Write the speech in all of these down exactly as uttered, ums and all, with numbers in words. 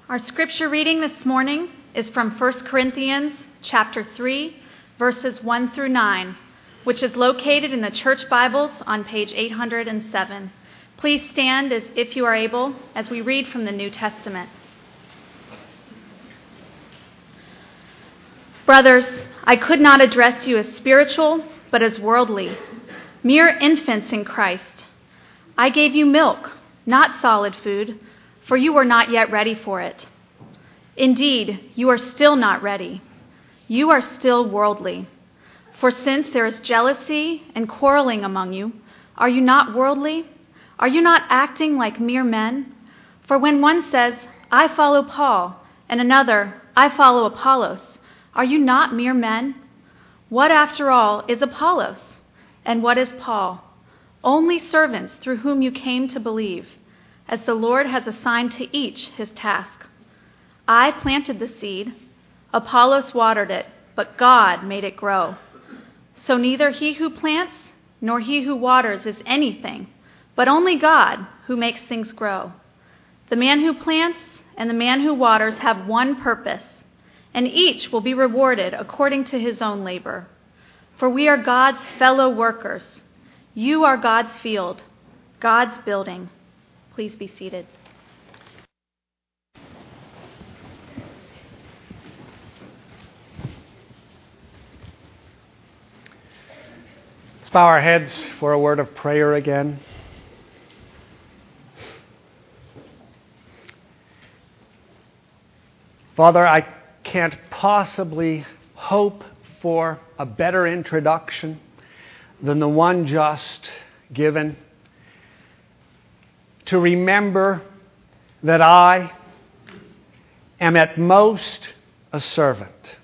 Our scripture reading this morning is from First Corinthians chapter three, verses one through nine, which is located in the church Bibles on page eight hundred seven. Please stand as if you are able as we read from the New Testament. Brothers, I could not address you as spiritual, but as worldly, mere infants in Christ. I gave you milk, not solid food, for you were not yet ready for it. Indeed, you are still not ready. You are still worldly. For since there is jealousy and quarreling among you, are you not worldly? Are you not acting like mere men? For when one says, I follow Paul, and another, I follow Apollos, are you not mere men? What, after all, is Apollos? And what is Paul? Only servants through whom you came to believe, as the Lord has assigned to each his task. I planted the seed, Apollos watered it, but God made it grow. So neither he who plants nor he who waters is anything, but only God who makes things grow. The man who plants and the man who waters have one purpose, and each will be rewarded according to his own labor. For we are God's fellow workers. You are God's field, God's building. Please be seated. Let's bow our heads for a word of prayer again. Father, I can't possibly hope for a better introduction than the one just given. To remember that I am at most a servant,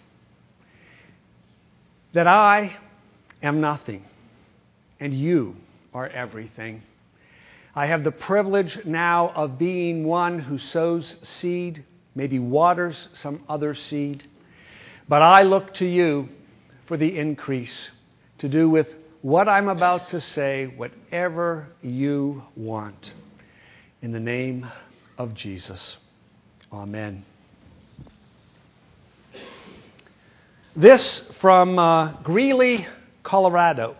that I am nothing, and you are everything. I have the privilege now of being one who sows seed, maybe waters some other seed, but I look to you for the increase, to do with what I'm about to say whatever you want. In the name of Jesus. Amen. This from uh, Greeley, Colorado.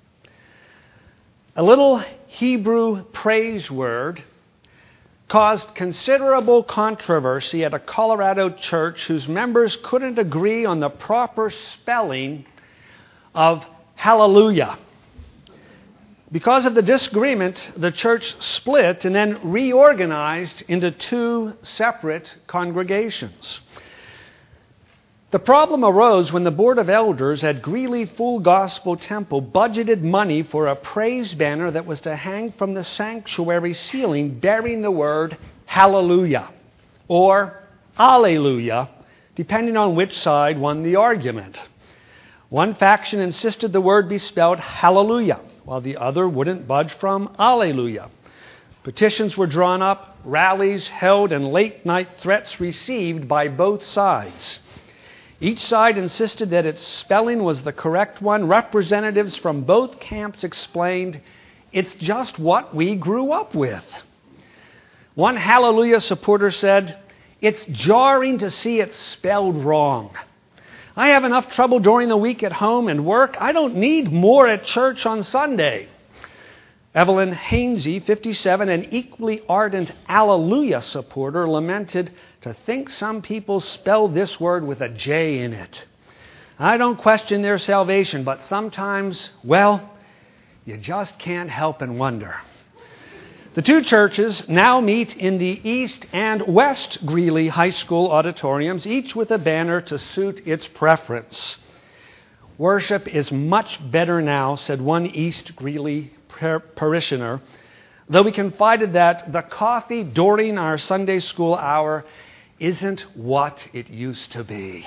A little Hebrew praise word caused considerable controversy at a Colorado church whose members couldn't agree on the proper spelling of hallelujah. Because of the disagreement, the church split and then reorganized into two separate congregations. The problem arose when the Board of Elders at Greeley Full Gospel Temple budgeted money for a praise banner that was to hang from the sanctuary ceiling bearing the word hallelujah or alleluia, depending on which side won the argument. One faction insisted the word be spelled hallelujah, while the other wouldn't budge from alleluia. Petitions were drawn up, rallies held, and late-night threats received by both sides. Each side insisted that its spelling was the correct one. Representatives from both camps explained, it's just what we grew up with. One hallelujah supporter said, it's jarring to see it spelled wrong. I have enough trouble during the week at home and work. I don't need more at church on Sunday. Evelyn Hainsey, fifty-seven, an equally ardent Alleluia supporter, lamented to think some people spell this word with a J in it. I don't question their salvation, but sometimes, well, you just can't help and wonder. The two churches now meet in the East and West Greeley High School auditoriums, each with a banner to suit its preference. Worship is much better now, said one East Greeley par- parishioner, though we confided that the coffee during our Sunday school hour isn't what it used to be.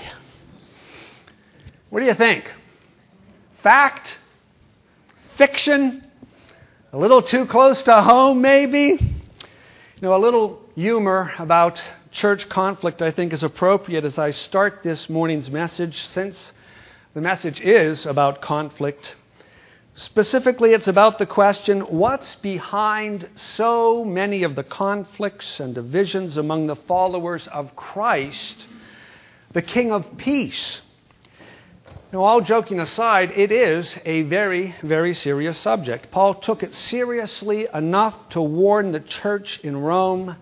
What do you think? Fact? Fiction? A little too close to home, maybe? You know, a little humor about church conflict, I think, is appropriate as I start this morning's message, since the message is about conflict. Specifically, it's about the question, what's behind so many of the conflicts and divisions among the followers of Christ, the King of Peace? Now, all joking aside, it is a very, very serious subject. Paul took it seriously enough to warn the church in Rome.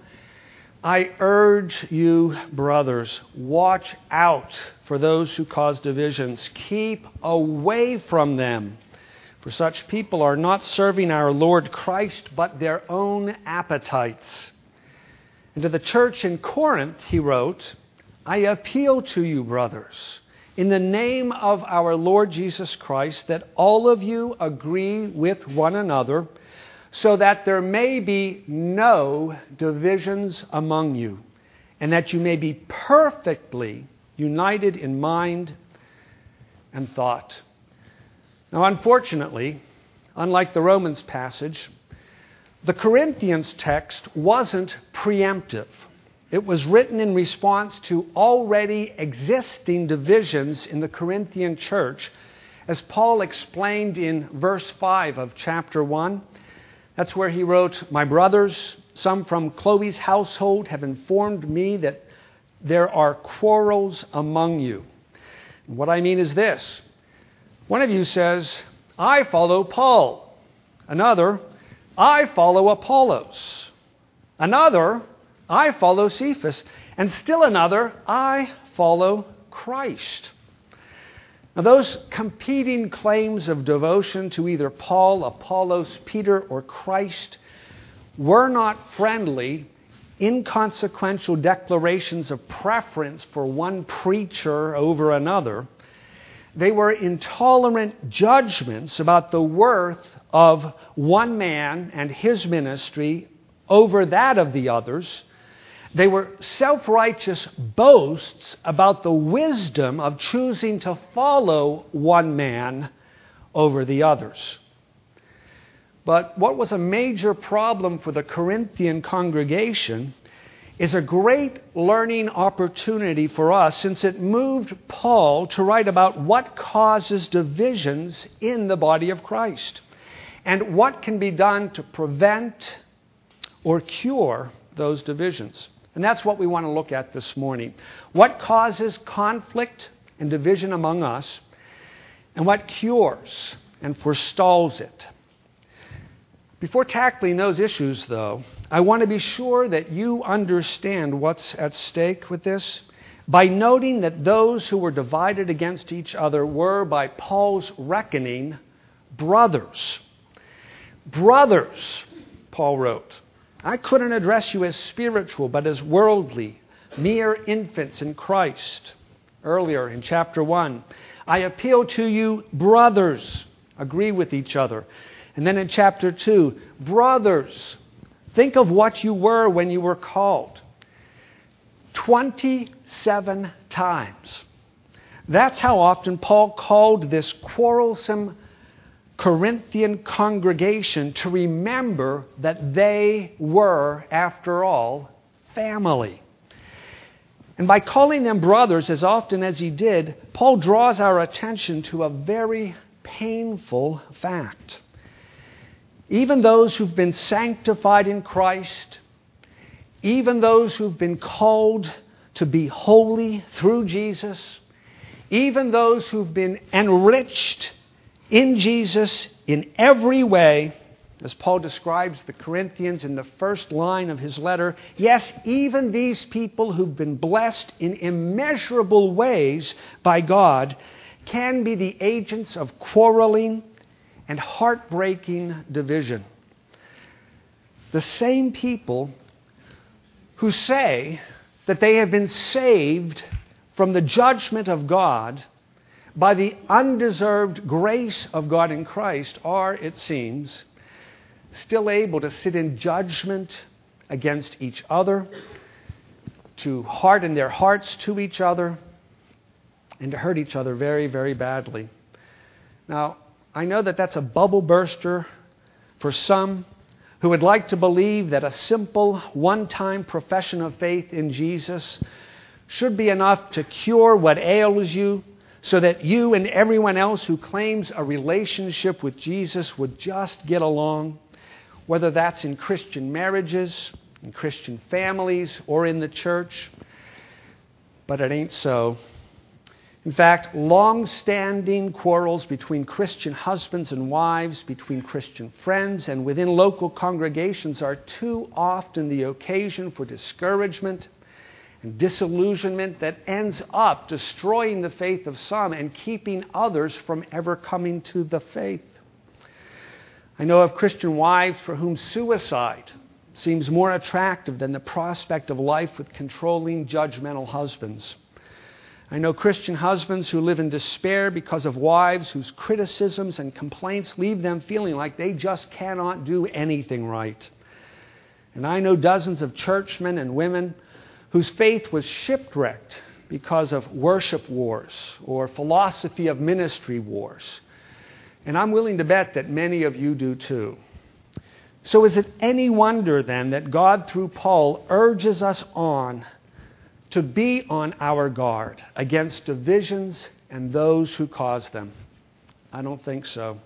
I urge you, brothers, watch out for those who cause divisions. Keep away from them. For such people are not serving our Lord Christ, but their own appetites. And to the church in Corinth, he wrote, I appeal to you, brothers, in the name of our Lord Jesus Christ, that all of you agree with one another, so that there may be no divisions among you, and that you may be perfectly united in mind and thought. Now, unfortunately, unlike the Romans passage, the Corinthians text wasn't preemptive. It was written in response to already existing divisions in the Corinthian church, as Paul explained in verse five of chapter one. That's where he wrote, My brothers, some from Chloe's household have informed me that there are quarrels among you. And what I mean is this. One of you says, I follow Paul. Another, I follow Apollos. Another, I follow Cephas. And still another, I follow Christ. Now, those competing claims of devotion to either Paul, Apollos, Peter, or Christ were not friendly, inconsequential declarations of preference for one preacher over another. They were intolerant judgments about the worth of one man and his ministry over that of the others. They were self-righteous boasts about the wisdom of choosing to follow one man over the others. But what was a major problem for the Corinthian congregation is a great learning opportunity for us, since it moved Paul to write about what causes divisions in the body of Christ and what can be done to prevent or cure those divisions. And that's what we want to look at this morning. What causes conflict and division among us, and what cures and forestalls it. Before tackling those issues, though, I want to be sure that you understand what's at stake with this by noting that those who were divided against each other were, by Paul's reckoning, brothers. Brothers, Paul wrote, I couldn't address you as spiritual, but as worldly, mere infants in Christ. Earlier in chapter one, I appeal to you, brothers, agree with each other. And then in chapter two, brothers, think of what you were when you were called. twenty-seven times. That's how often Paul called this quarrelsome Corinthian congregation to remember that they were, after all, family. And by calling them brothers as often as he did, Paul draws our attention to a very painful fact. Even those who've been sanctified in Christ, even those who've been called to be holy through Jesus, even those who've been enriched in Jesus in every way, as Paul describes the Corinthians in the first line of his letter, yes, even these people who've been blessed in immeasurable ways by God can be the agents of quarreling and heartbreaking division. The same people who say that they have been saved from the judgment of God by the undeserved grace of God in Christ are, it seems, still able to sit in judgment against each other, to harden their hearts to each other, and to hurt each other very, very badly. Now, I know that that's a bubble burster for some who would like to believe that a simple one-time profession of faith in Jesus should be enough to cure what ails you, so that you and everyone else who claims a relationship with Jesus would just get along, whether that's in Christian marriages, in Christian families, or in the church. But it ain't so. In fact, long-standing quarrels between Christian husbands and wives, between Christian friends, and within local congregations are too often the occasion for discouragement and disillusionment that ends up destroying the faith of some and keeping others from ever coming to the faith. I know of Christian wives for whom suicide seems more attractive than the prospect of life with controlling, judgmental husbands. I know Christian husbands who live in despair because of wives whose criticisms and complaints leave them feeling like they just cannot do anything right. And I know dozens of churchmen and women whose faith was shipwrecked because of worship wars or philosophy of ministry wars. And I'm willing to bet that many of you do too. So is it any wonder then that God, through Paul, urges us on to be on our guard against divisions and those who cause them? I don't think so.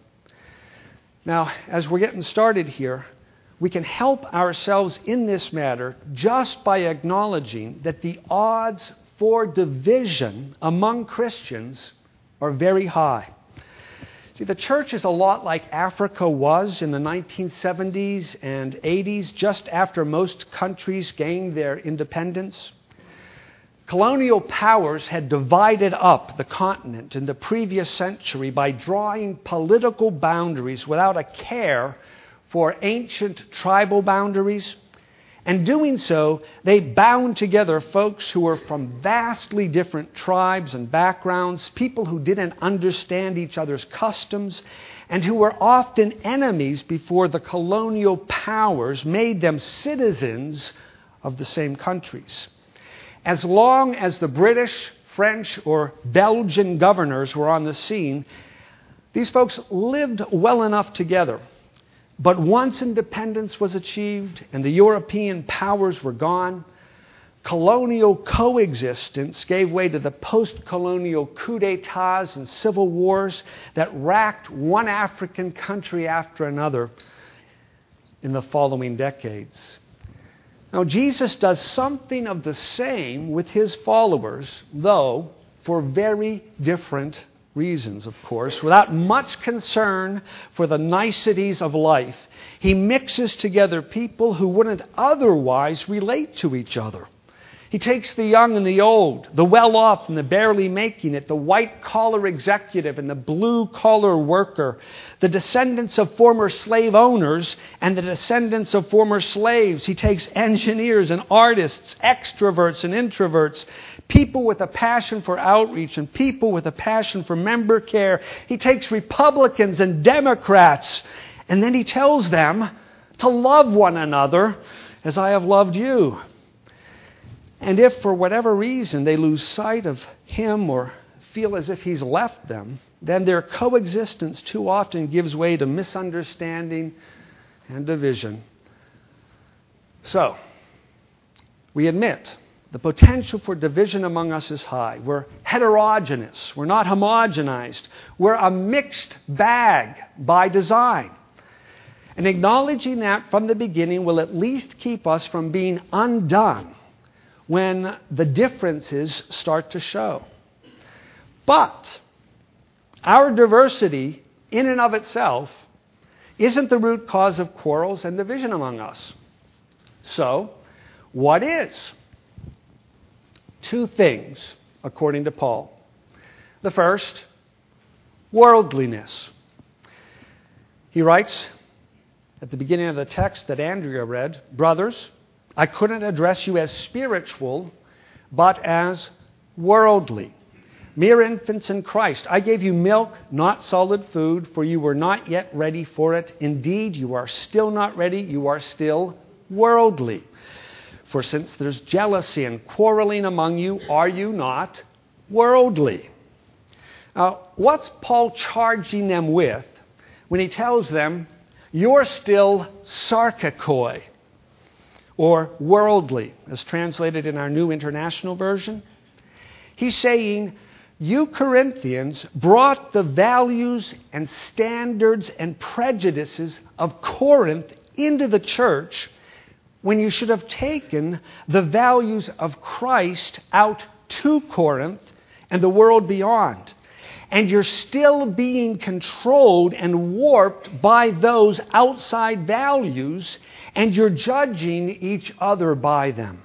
Now, as we're getting started here, we can help ourselves in this matter just by acknowledging that the odds for division among Christians are very high. See, the church is a lot like Africa was in the nineteen seventies and eighties, just after most countries gained their independence. Colonial powers had divided up the continent in the previous century by drawing political boundaries without a care for ancient tribal boundaries. And doing so, they bound together folks who were from vastly different tribes and backgrounds, people who didn't understand each other's customs, and who were often enemies before the colonial powers made them citizens of the same countries. As long as the British, French, or Belgian governors were on the scene, these folks lived well enough together. But once independence was achieved and the European powers were gone, colonial coexistence gave way to the post-colonial coups d'etats and civil wars that racked one African country after another in the following decades. Now, Jesus does something of the same with his followers, though for very different reasons, of course. Without much concern for the niceties of life, he mixes together people who wouldn't otherwise relate to each other. He takes the young and the old, the well-off and the barely making it, the white-collar executive and the blue-collar worker, the descendants of former slave owners and the descendants of former slaves. He takes engineers and artists, extroverts and introverts, people with a passion for outreach and people with a passion for member care. He takes Republicans and Democrats, and then he tells them to love one another as I have loved you. And if for whatever reason they lose sight of him or feel as if he's left them, then their coexistence too often gives way to misunderstanding and division. So, we admit the potential for division among us is high. We're heterogeneous. We're not homogenized. We're a mixed bag by design. And acknowledging that from the beginning will at least keep us from being undone when the differences start to show. But our diversity in and of itself isn't the root cause of quarrels and division among us. So, what is? Two things, according to Paul. The first, worldliness. He writes at the beginning of the text that Andrea read, "Brothers, I couldn't address you as spiritual, but as worldly, mere infants in Christ. I gave you milk, not solid food, for you were not yet ready for it. Indeed, you are still not ready. You are still worldly. For since there's jealousy and quarreling among you, are you not worldly?" Now, what's Paul charging them with when he tells them, you're still sarkikoi, or worldly, as translated in our New International Version? He's saying, You Corinthians brought the values and standards and prejudices of Corinth into the church when you should have taken the values of Christ out to Corinth and the world beyond. And you're still being controlled and warped by those outside values, and you're judging each other by them.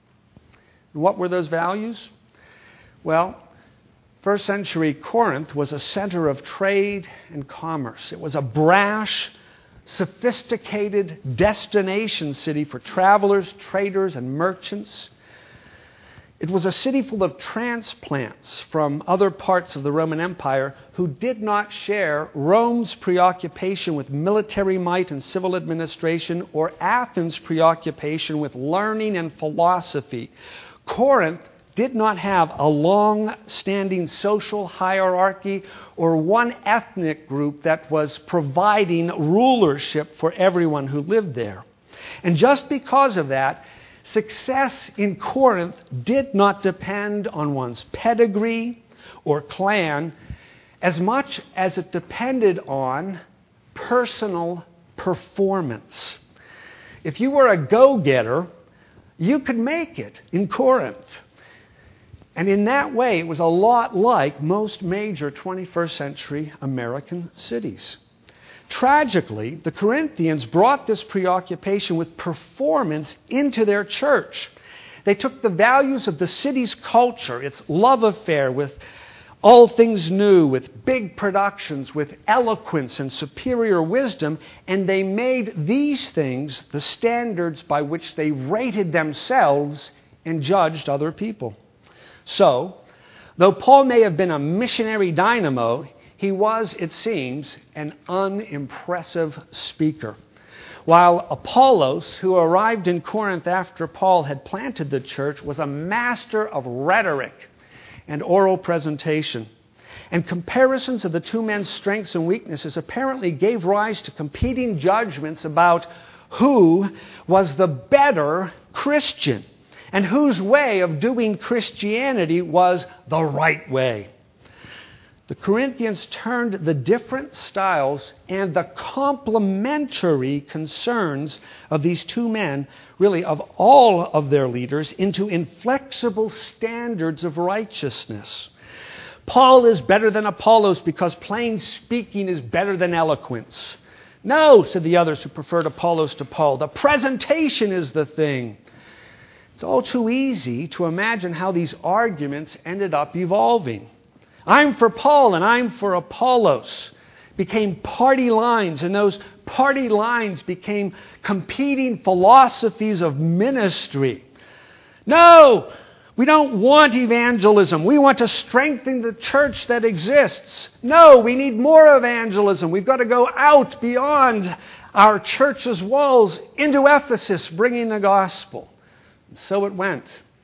What were those values? Well, first century Corinth was a center of trade and commerce. It was a brash, sophisticated destination city for travelers, traders, and merchants. It was a city full of transplants from other parts of the Roman Empire who did not share Rome's preoccupation with military might and civil administration or Athens' preoccupation with learning and philosophy. Corinth did not have a long-standing social hierarchy or one ethnic group that was providing rulership for everyone who lived there. And just because of that, success in Corinth did not depend on one's pedigree or clan as much as it depended on personal performance. If you were a go-getter, you could make it in Corinth. And in that way, it was a lot like most major twenty-first century American cities. Tragically, the Corinthians brought this preoccupation with performance into their church. They took the values of the city's culture, its love affair with all things new, with big productions, with eloquence and superior wisdom, and they made these things the standards by which they rated themselves and judged other people. So, though Paul may have been a missionary dynamo, he was, it seems, an unimpressive speaker. While Apollos, who arrived in Corinth after Paul had planted the church, was a master of rhetoric and oral presentation. And comparisons of the two men's strengths and weaknesses apparently gave rise to competing judgments about who was the better Christian and whose way of doing Christianity was the right way. The Corinthians turned the different styles and the complementary concerns of these two men, really of all of their leaders, into inflexible standards of righteousness. Paul is better than Apollos because plain speaking is better than eloquence. No, said the others who preferred Apollos to Paul. The presentation is the thing. It's all too easy to imagine how these arguments ended up evolving. I'm for Paul and I'm for Apollos became party lines, and those party lines became competing philosophies of ministry. No, we don't want evangelism. We want to strengthen the church that exists. No, we need more evangelism. We've got to go out beyond our church's walls into Ephesus, bringing the gospel. And so it went.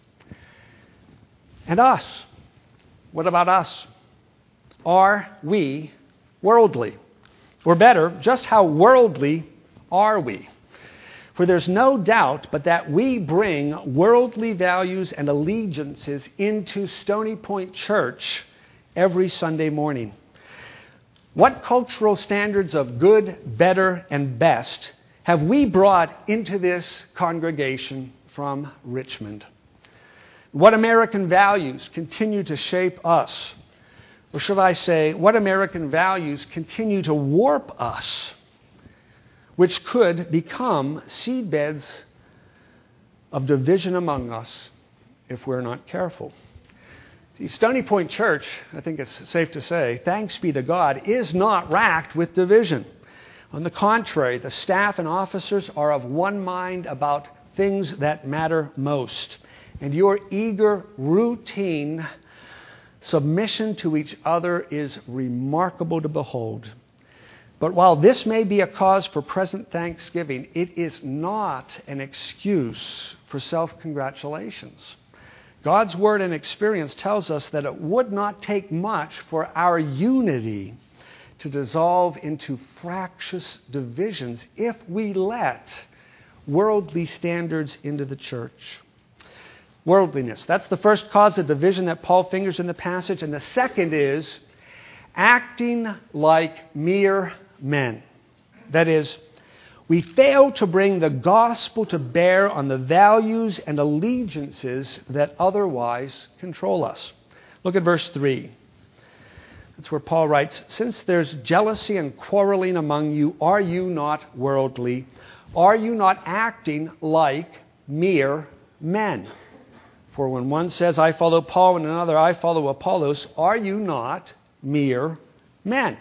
And us? What about us? Are we worldly? Or better, just how worldly are we? For there's no doubt but that we bring worldly values and allegiances into Stony Point Church every Sunday morning. What cultural standards of good, better, and best have we brought into this congregation from Richmond? What American values continue to shape us? Or should I say, what American values continue to warp us, which could become seedbeds of division among us if we're not careful? See, Stony Point Church, I think it's safe to say, thanks be to God, is not racked with division. On the contrary, the staff and officers are of one mind about things that matter most. And your eager, routine submission to each other is remarkable to behold. But while this may be a cause for present thanksgiving, it is not an excuse for self-congratulations. God's word and experience tells us that it would not take much for our unity to dissolve into fractious divisions if we let worldly standards into the church. Worldliness. That's the first cause of division that Paul fingers in the passage. And the second is acting like mere men. That is, we fail to bring the gospel to bear on the values and allegiances that otherwise control us. Look at verse three. That's where Paul writes, "Since there's jealousy and quarreling among you, are you not worldly? Are you not acting like mere men? For when one says, 'I follow Paul,' and another, 'I follow Apollos,' are you not mere men?"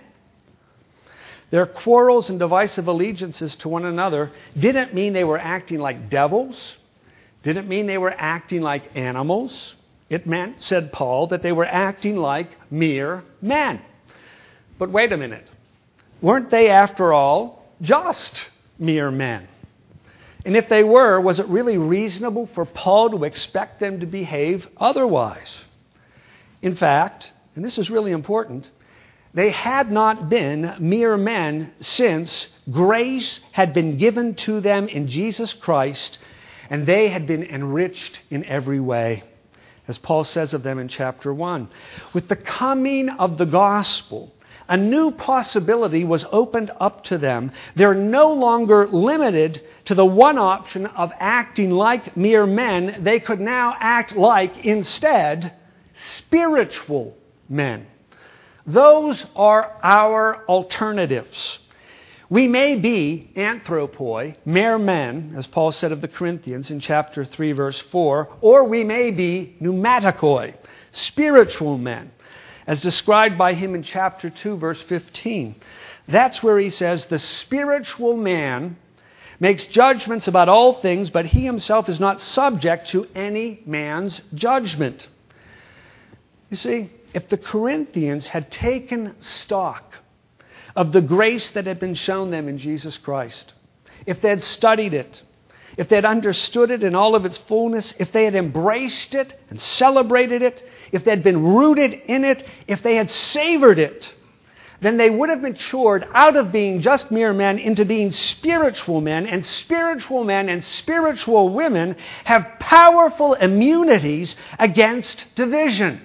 Their quarrels and divisive allegiances to one another didn't mean they were acting like devils, didn't mean they were acting like animals. It meant, said Paul, that they were acting like mere men. But wait a minute. Weren't they, after all, just mere men? And if they were, was it really reasonable for Paul to expect them to behave otherwise? In fact, and this is really important, they had not been mere men since grace had been given to them in Jesus Christ, and they had been enriched in every way, as Paul says of them in chapter one. With the coming of the gospel, a new possibility was opened up to them. They're no longer limited to the one option of acting like mere men. They could now act like, instead, spiritual men. Those are our alternatives. We may be anthropoi, mere men, as Paul said of the Corinthians in chapter three, verse four, or we may be pneumatikoi, spiritual men, as described by him in chapter two, verse fifteen. That's where he says, "The spiritual man makes judgments about all things, but he himself is not subject to any man's judgment." You see, if the Corinthians had taken stock of the grace that had been shown them in Jesus Christ, if they had studied it, if they had understood it in all of its fullness, if they had embraced it and celebrated it, if they had been rooted in it, if they had savored it, then they would have matured out of being just mere men into being spiritual men, and spiritual men and spiritual women have powerful immunities against division.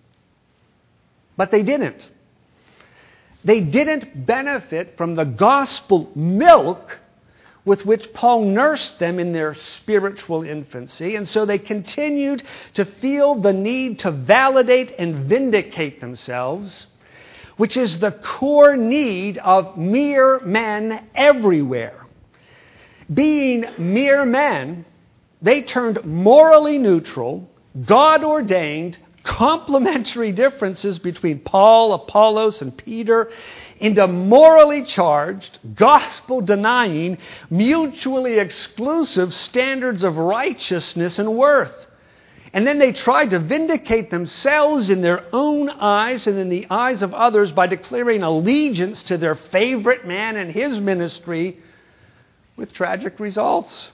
But they didn't. They didn't benefit from the gospel milk with which Paul nursed them in their spiritual infancy, and so they continued to feel the need to validate and vindicate themselves, which is the core need of mere men everywhere. Being mere men, they turned morally neutral, God-ordained, complementary differences between Paul, Apollos, and Peter into morally charged, gospel-denying, mutually exclusive standards of righteousness and worth. And then they tried to vindicate themselves in their own eyes and in the eyes of others by declaring allegiance to their favorite man and his ministry, with tragic results.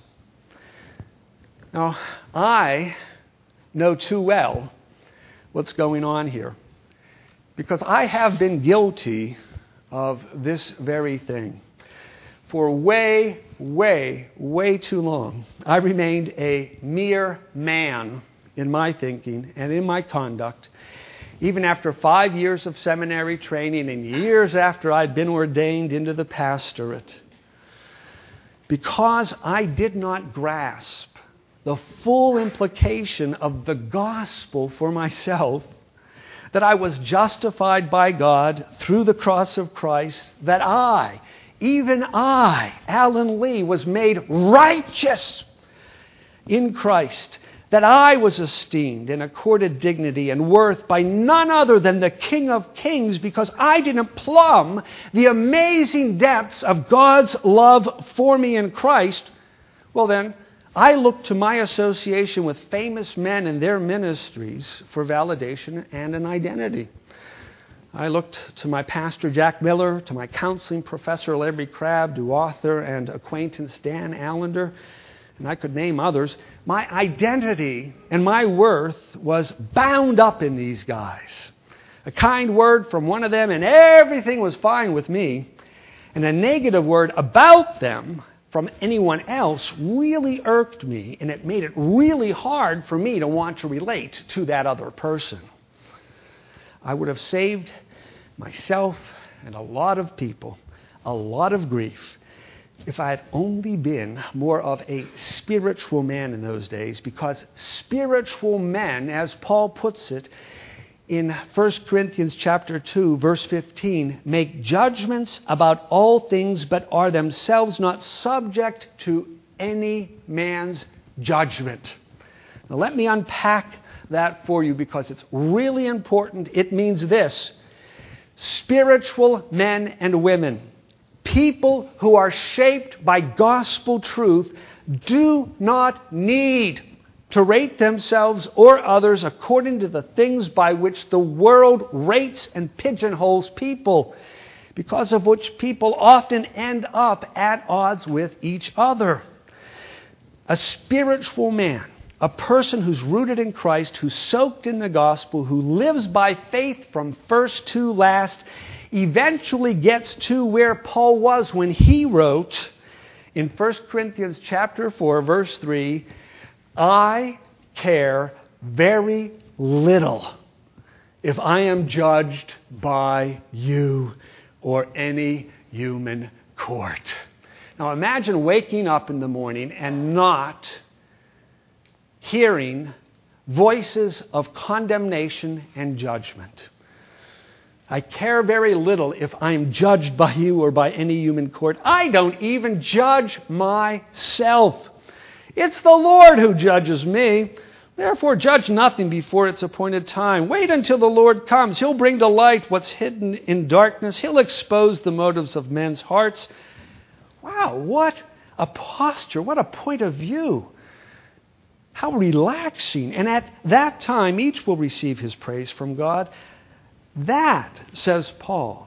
Now, I know too well what's going on here, because I have been guilty of this very thing. For way, way, way too long, I remained a mere man in my thinking and in my conduct, even after five years of seminary training and years after I'd been ordained into the pastorate, because I did not grasp the full implication of the gospel for myself, that I was justified by God through the cross of Christ, that I, even I, Alan Lee, was made righteous in Christ, that I was esteemed and accorded dignity and worth by none other than the King of Kings, because I didn't plumb the amazing depths of God's love for me in Christ. Well then, I looked to my association with famous men and their ministries for validation and an identity. I looked to my pastor, Jack Miller, to my counseling professor, Larry Crabb, to author and acquaintance, Dan Allender, and I could name others. My identity and my worth was bound up in these guys. A kind word from one of them and everything was fine with me, and a negative word about them from anyone else really irked me, and it made it really hard for me to want to relate to that other person. I would have saved myself and a lot of people a lot of grief if I had only been more of a spiritual man in those days, because spiritual men, as Paul puts it in First Corinthians chapter two, verse fifteen, make judgments about all things, but are themselves not subject to any man's judgment. Now let me unpack that for you, because it's really important. It means this: spiritual men and women, people who are shaped by gospel truth, do not need to rate themselves or others according to the things by which the world rates and pigeonholes people, because of which people often end up at odds with each other. A spiritual man, a person who's rooted in Christ, who's soaked in the gospel, who lives by faith from first to last, eventually gets to where Paul was when he wrote in First Corinthians chapter four, verse three, I care very little if I am judged by you or any human court. Now imagine waking up in the morning and not hearing voices of condemnation and judgment. I care very little if I'm judged by you or by any human court. I don't even judge myself. It's the Lord who judges me. Therefore, judge nothing before its appointed time. Wait until the Lord comes. He'll bring to light what's hidden in darkness. He'll expose the motives of men's hearts. Wow, what a posture, what a point of view. How relaxing. And at that time, each will receive his praise from God. That, says Paul,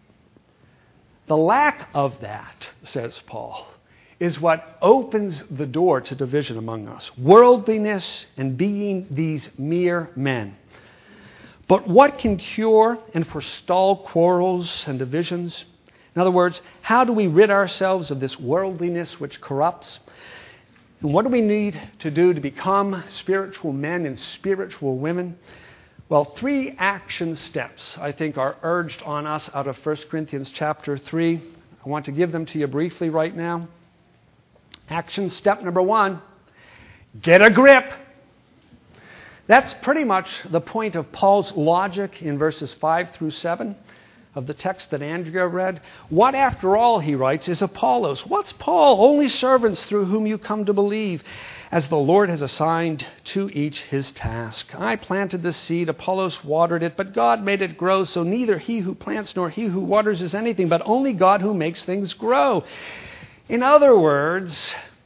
the lack of that, says Paul, is what opens the door to division among us. Worldliness and being these mere men. But what can cure and forestall quarrels and divisions? In other words, how do we rid ourselves of this worldliness which corrupts? And what do we need to do to become spiritual men and spiritual women? Well, three action steps, I think, are urged on us out of First Corinthians chapter three. I want to give them to you briefly right now. Action step number one, get a grip. That's pretty much the point of Paul's logic in verses five through seven of the text that Andrea read. What, after all, he writes, is Apollos? What's Paul? Only servants through whom you come to believe, as the Lord has assigned to each his task. I planted the seed, Apollos watered it, but God made it grow, so neither he who plants nor he who waters is anything, but only God who makes things grow. In other words,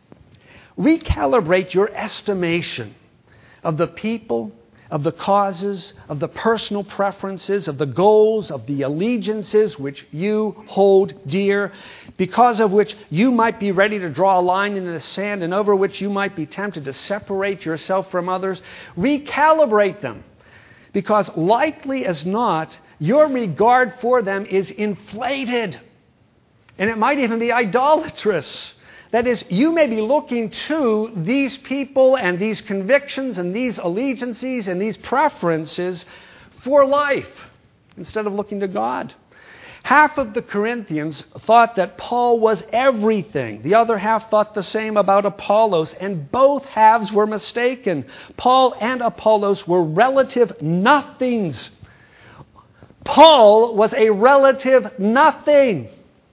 recalibrate your estimation of the people, of the causes, of the personal preferences, of the goals, of the allegiances which you hold dear, because of which you might be ready to draw a line in the sand and over which you might be tempted to separate yourself from others. Recalibrate them, because likely as not, your regard for them is inflated, and it might even be idolatrous. That is, you may be looking to these people and these convictions and these allegiances and these preferences for life instead of looking to God. Half of the Corinthians thought that Paul was everything. The other half thought the same about Apollos, and both halves were mistaken. Paul and Apollos were relative nothings. Paul was a relative nothing.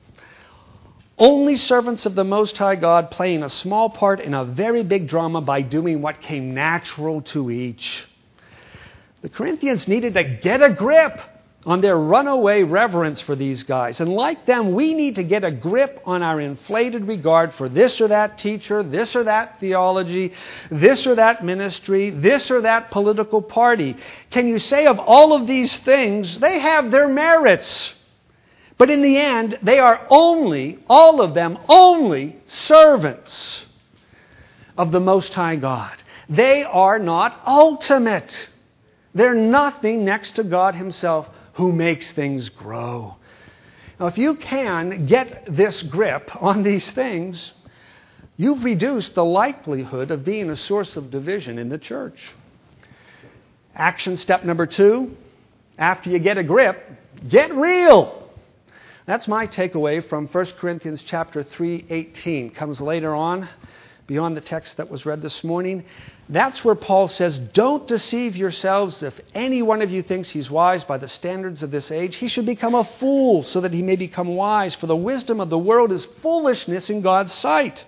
Only servants of the Most High God, playing a small part in a very big drama by doing what came natural to each. The Corinthians needed to get a grip on their runaway reverence for these guys. And like them, we need to get a grip on our inflated regard for this or that teacher, this or that theology, this or that ministry, this or that political party. Can you say of all of these things, they have their merits? But in the end, they are only, all of them, only servants of the Most High God. They are not ultimate. They're nothing next to God Himself, who makes things grow. Now, if you can get this grip on these things, you've reduced the likelihood of being a source of division in the church. Action step number two, after you get a grip, get real. That's my takeaway from First Corinthians chapter three, eighteen. Comes later on, beyond the text that was read this morning. That's where Paul says, don't deceive yourselves. If any one of you thinks he's wise by the standards of this age, he should become a fool so that he may become wise. For the wisdom of the world is foolishness in God's sight.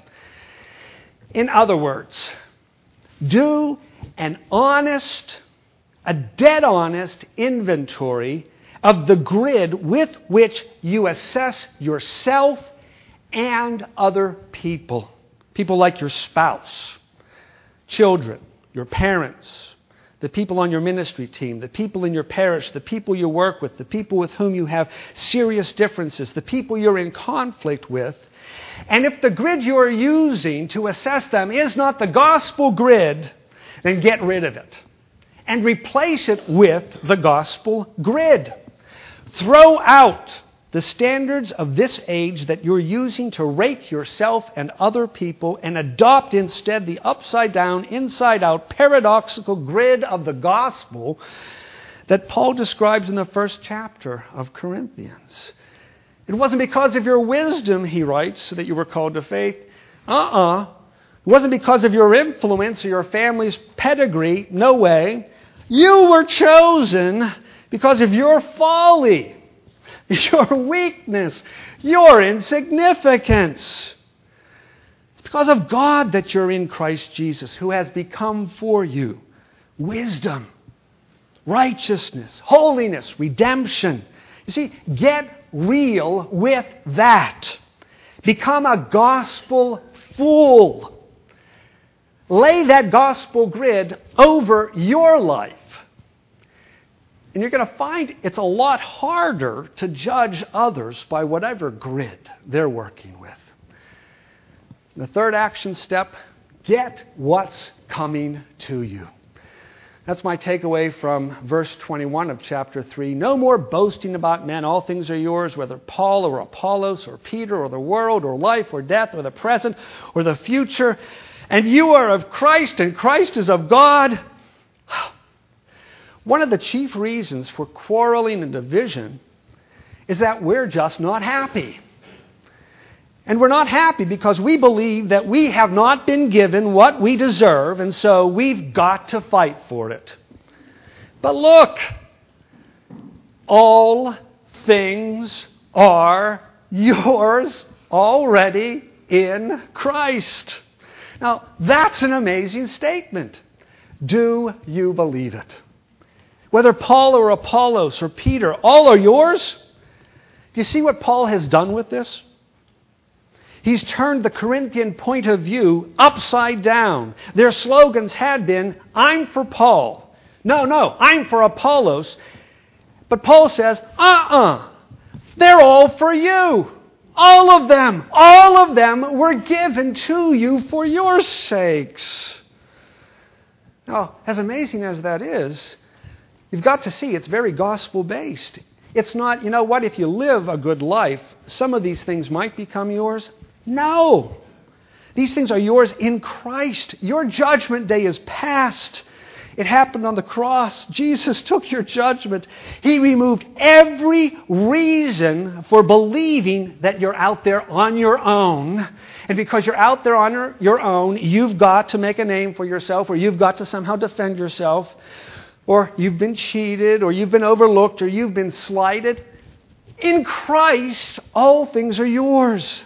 In other words, do an honest, a dead honest inventory of the grid with which you assess yourself and other people. People like your spouse, children, your parents, the people on your ministry team, the people in your parish, the people you work with, the people with whom you have serious differences, the people you're in conflict with. And if the grid you're using to assess them is not the gospel grid, then get rid of it and replace it with the gospel grid. Throw out the standards of this age that you're using to rate yourself and other people and adopt instead the upside down, inside out, paradoxical grid of the gospel that Paul describes in the first chapter of Corinthians. It wasn't because of your wisdom, he writes, that you were called to faith. Uh-uh. It wasn't because of your influence or your family's pedigree. No way. You were chosen because of your folly, your weakness, your insignificance. It's because of God that you're in Christ Jesus, who has become for you wisdom, righteousness, holiness, redemption. You see, get real with that. Become a gospel fool. Lay that gospel grid over your life. And you're going to find it's a lot harder to judge others by whatever grid they're working with. The third action step, get what's coming to you. That's my takeaway from verse twenty-one of chapter three. No more boasting about men. All things are yours, whether Paul or Apollos or Peter or the world or life or death or the present or the future. And you are of Christ and Christ is of God. One of the chief reasons for quarreling and division is that we're just not happy. And we're not happy because we believe that we have not been given what we deserve, and so we've got to fight for it. But look, all things are yours already in Christ. Now, that's an amazing statement. Do you believe it? Whether Paul or Apollos or Peter, all are yours. Do you see what Paul has done with this? He's turned the Corinthian point of view upside down. Their slogans had been, I'm for Paul. No, no, I'm for Apollos. But Paul says, uh-uh, they're all for you. All of them, all of them were given to you for your sakes. Now, as amazing as that is, you've got to see it's very gospel-based. It's not, you know what, if you live a good life, some of these things might become yours. No. These things are yours in Christ. Your judgment day is past. It happened on the cross. Jesus took your judgment. He removed every reason for believing that you're out there on your own. And because you're out there on your own, you've got to make a name for yourself, or you've got to somehow defend yourself, or you've been cheated, or you've been overlooked, or you've been slighted. In Christ, all things are yours.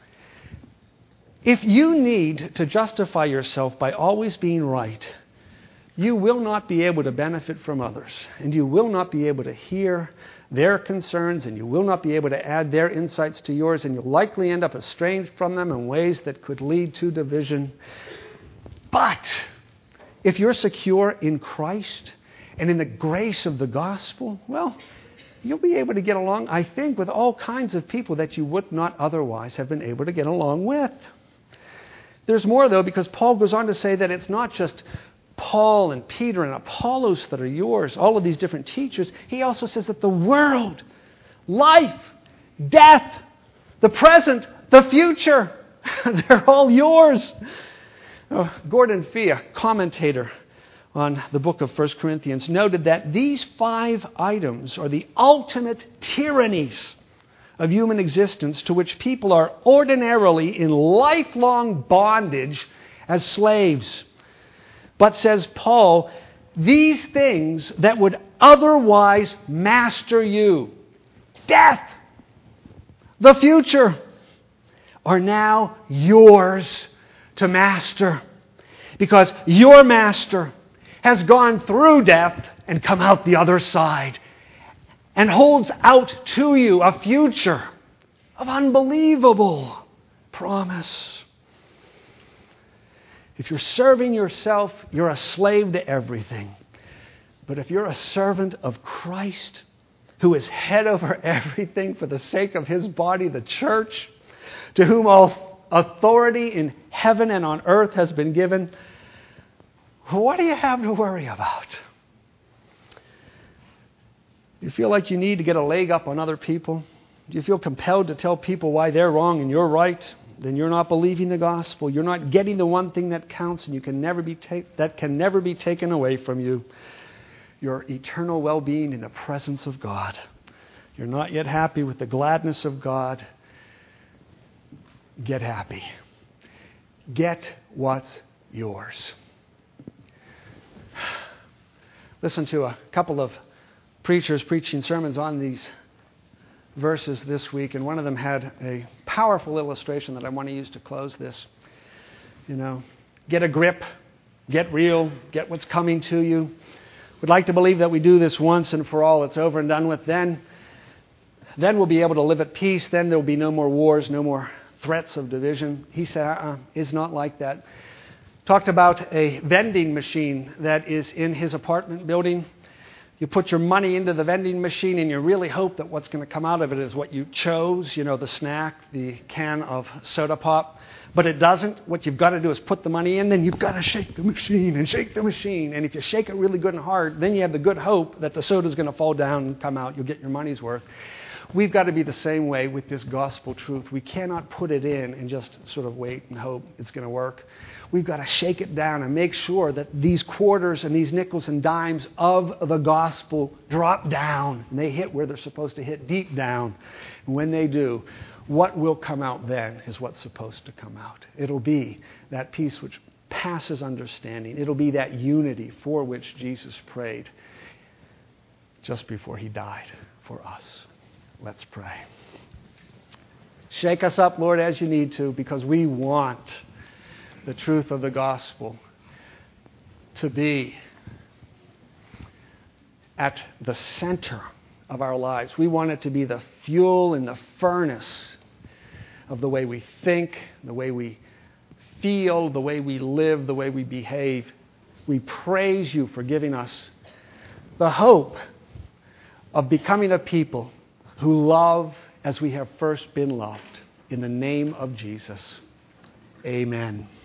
If you need to justify yourself by always being right, you will not be able to benefit from others, and you will not be able to hear their concerns, and you will not be able to add their insights to yours, and you'll likely end up estranged from them in ways that could lead to division. But if you're secure in Christ and in the grace of the gospel, well, you'll be able to get along, I think, with all kinds of people that you would not otherwise have been able to get along with. There's more, though, because Paul goes on to say that it's not just Paul and Peter and Apollos that are yours, all of these different teachers. He also says that the world, life, death, the present, the future, They're all yours. Oh, Gordon Fee, a commentator on the book of First Corinthians, noted that these five items are the ultimate tyrannies of human existence to which people are ordinarily in lifelong bondage as slaves. But, says Paul, these things that would otherwise master you, death, the future, are now yours to master. Because your master has gone through death and come out the other side and holds out to you a future of unbelievable promise. If you're serving yourself, you're a slave to everything. But if you're a servant of Christ, who is head over everything for the sake of His body, the church, to whom all authority in heaven and on earth has been given, what do you have to worry about? Do you feel like you need to get a leg up on other people? Do you feel compelled to tell people why they're wrong and you're right? Then you're not believing the gospel. You're not getting the one thing that counts, and you can never be ta- that can never be taken away from you. Your eternal well-being in the presence of God. You're not yet happy with the gladness of God. Get happy. Get what's yours. Listen to a couple of preachers preaching sermons on these verses this week, and one of them had a powerful illustration that I want to use to close this. You know, get a grip, get real, get what's coming to you. We'd like to believe that we do this once and for all. It's over and done with. Then, then we'll be able to live at peace. Then there will be no more wars, no more threats of division. He said, uh-uh, it's not like that. Talked about a vending machine that is in his apartment building. You put your money into the vending machine and you really hope that what's going to come out of it is what you chose, you know, the snack, the can of soda pop. But it doesn't. What you've got to do is put the money in, then you've got to shake the machine and shake the machine. And if you shake it really good and hard, then you have the good hope that the soda's going to fall down and come out. You'll get your money's worth. We've got to be the same way with this gospel truth. We cannot put it in and just sort of wait and hope it's going to work. We've got to shake it down and make sure that these quarters and these nickels and dimes of the gospel drop down and they hit where they're supposed to hit, deep down. And when they do, what will come out then is what's supposed to come out. It'll be that peace which passes understanding. It'll be that unity for which Jesus prayed just before He died for us. Let's pray. Shake us up, Lord, as you need to, because we want the truth of the gospel to be at the center of our lives. We want it to be the fuel and the furnace of the way we think, the way we feel, the way we live, the way we behave. We praise you for giving us the hope of becoming a people who love as we have first been loved. In the name of Jesus, amen.